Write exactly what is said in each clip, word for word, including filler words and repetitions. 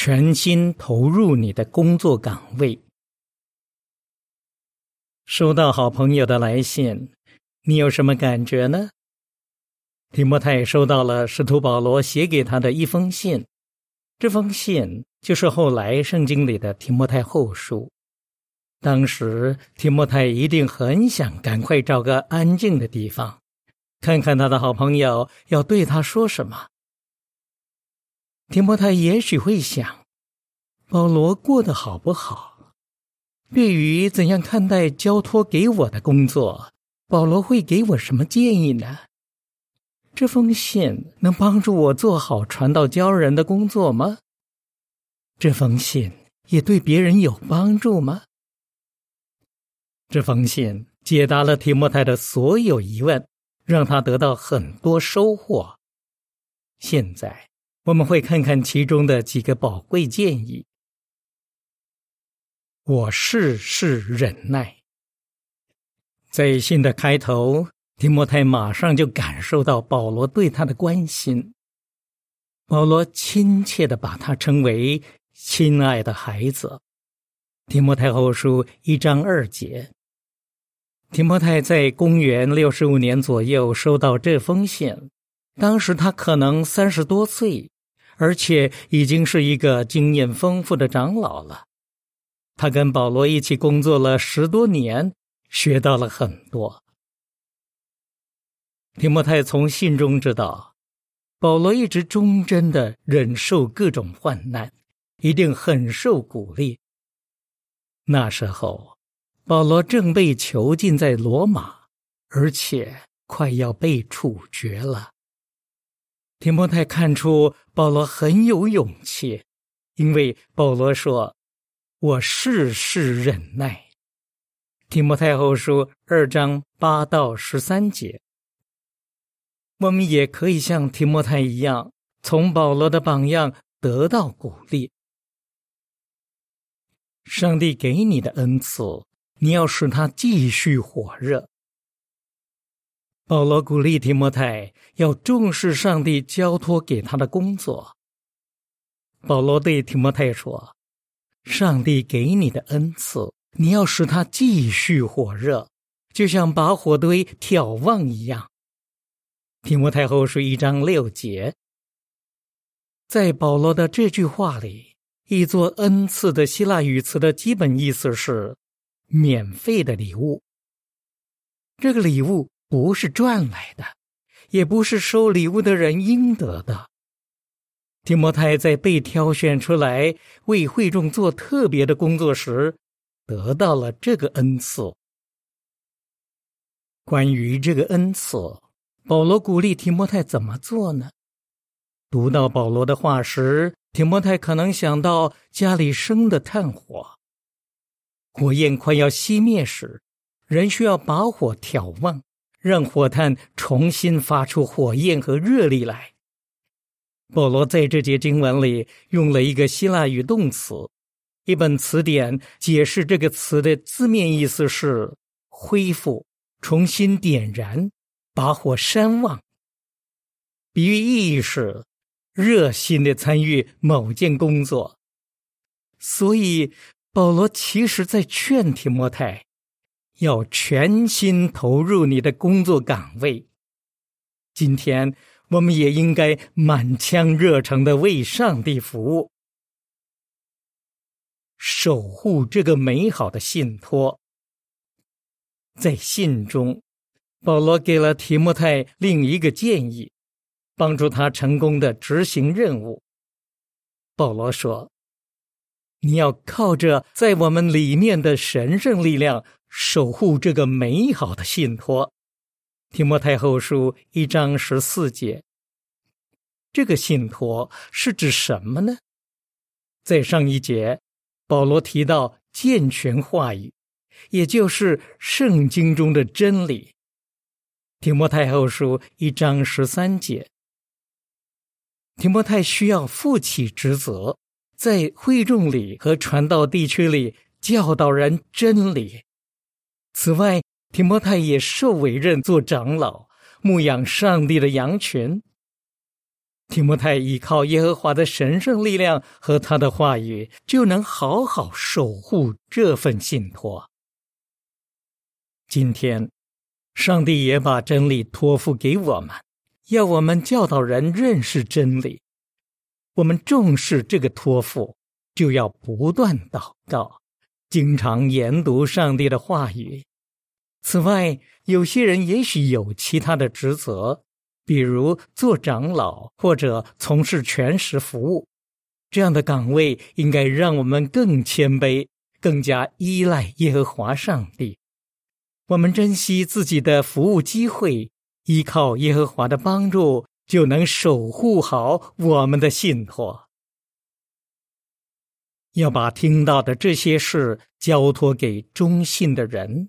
全心投入你的工作岗位。收到好朋友的来信，你有什么感觉呢？提摩太收到了使徒保罗写给他的一封信，这封信就是后来圣经里的提摩太后书。当时提摩太一定很想赶快找个安静的地方，看看他的好朋友要对他说什么。提摩太也许会想，保罗过得好不好？对于怎样看待交托给我的工作，保罗会给我什么建议呢？这封信能帮助我做好传道教人的工作吗？这封信也对别人有帮助吗？这封信解答了提摩太的所有疑问，让他得到很多收获。现在我们会看看其中的几个宝贵建议。我事事忍耐。在信的开头，提摩太马上就感受到保罗对他的关心。保罗亲切地把他称为亲爱的孩子。提摩太后书一章二节。提摩太在公元六十五年左右收到这封信，当时他可能三十多岁，而且已经是一个经验丰富的长老了。他跟保罗一起工作了十多年，学到了很多。提摩太从信中知道，保罗一直忠贞地忍受各种患难，一定很受鼓励。那时候，保罗正被囚禁在罗马，而且快要被处决了。提摩太看出保罗很有勇气，因为保罗说，我事事忍耐。提摩太后书二章八到十三节。我们也可以像提摩太一样，从保罗的榜样得到鼓励。上帝给你的恩赐，你要使它继续火热。保罗鼓励提摩太要重视上帝交托给他的工作。保罗对提摩太说，上帝给你的恩赐，你要使它继续火热，就像把火堆挑旺一样。提摩太后书一章六节。在保罗的这句话里，一座恩赐的希腊语词的基本意思是免费的礼物。这个礼物不是赚来的，也不是收礼物的人应得的。提摩太在被挑选出来为会众做特别的工作时，得到了这个恩赐。关于这个恩赐，保罗鼓励提摩太怎么做呢？读到保罗的话时，提摩太可能想到家里生的炭火，火焰快要熄灭时，人需要把火挑旺，让火炭重新发出火焰和热力来。保罗在这节经文里用了一个希腊语动词，一本词典解释这个词的字面意思是恢复、重新点燃、把火煽旺。比喻意义是热心地参与某件工作。所以保罗其实在劝提摩太要全心投入你的工作岗位。今天我们也应该满腔热诚地为上帝服务，守护这个美好的信托。在信中，保罗给了提摩太另一个建议，帮助他成功地执行任务。保罗说，你要靠着在我们里面的神圣力量，守护这个美好的信托。提摩太后书一章十四节。这个信托是指什么呢？在上一节，保罗提到健全话语，也就是圣经中的真理。提摩太后书一章十三节。提摩太需要负起职责，在会众里和传道地区里教导人真理。此外，提摩太也受委任做长老，牧养上帝的羊群。 提摩太依靠耶和华的神圣力量和他的话语，就能好好守护这份信托。今天，上帝也把真理托付给我们，要我们教导人认识真理。我们重视这个托付，就要不断祷告，经常研读上帝的话语。此外，有些人也许有其他的职责，比如做长老或者从事全时服务。这样的岗位应该让我们更谦卑，更加依赖耶和华上帝。我们珍惜自己的服务机会，依靠耶和华的帮助，就能守护好我们的信托。要把听到的这些事交托给忠信的人。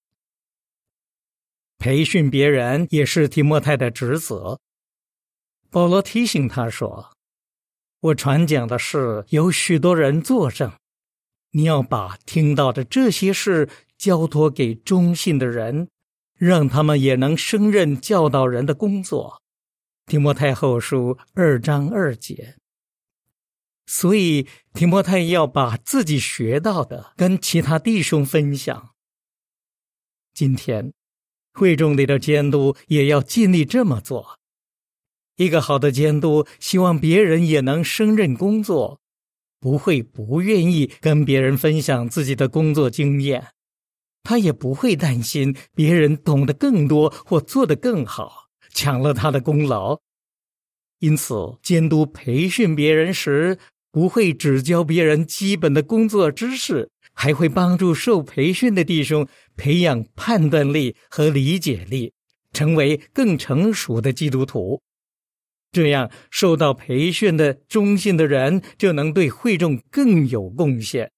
培训别人也是提摩太的职责。保罗提醒他说，我传讲的事有许多人作证，你要把听到的这些事交托给忠信的人，让他们也能胜任教导人的工作。提摩太后书二章二节。所以提摩太要把自己学到的跟其他弟兄分享。今天会众里的监督也要尽力这么做。一个好的监督希望别人也能胜任工作，不会不愿意跟别人分享自己的工作经验，他也不会担心别人懂得更多或做得更好，抢了他的功劳。因此，监督培训别人时，不会只教别人基本的工作知识，还会帮助受培训的弟兄培养判断力和理解力，成为更成熟的基督徒。这样，受到培训的忠信的人就能对会众更有贡献。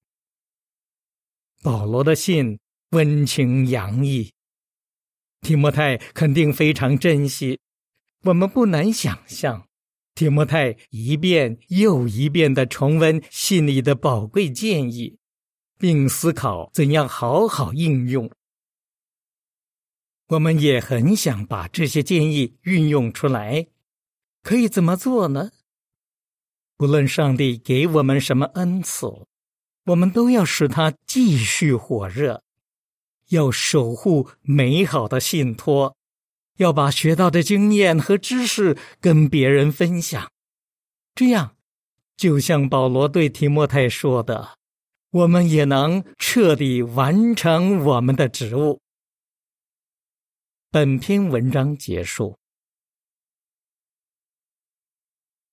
保罗的信温情洋溢，提摩太肯定非常珍惜。我们不难想象，提摩太一遍又一遍地重温信里的宝贵建议，并思考怎样好好应用。我们也很想把这些建议运用出来，可以怎么做呢？不论上帝给我们什么恩赐，我们都要使它继续火热，要守护美好的信托，要把学到的经验和知识跟别人分享。这样，就像保罗对提摩太说的，我们也能彻底完成我们的职务。本篇文章结束。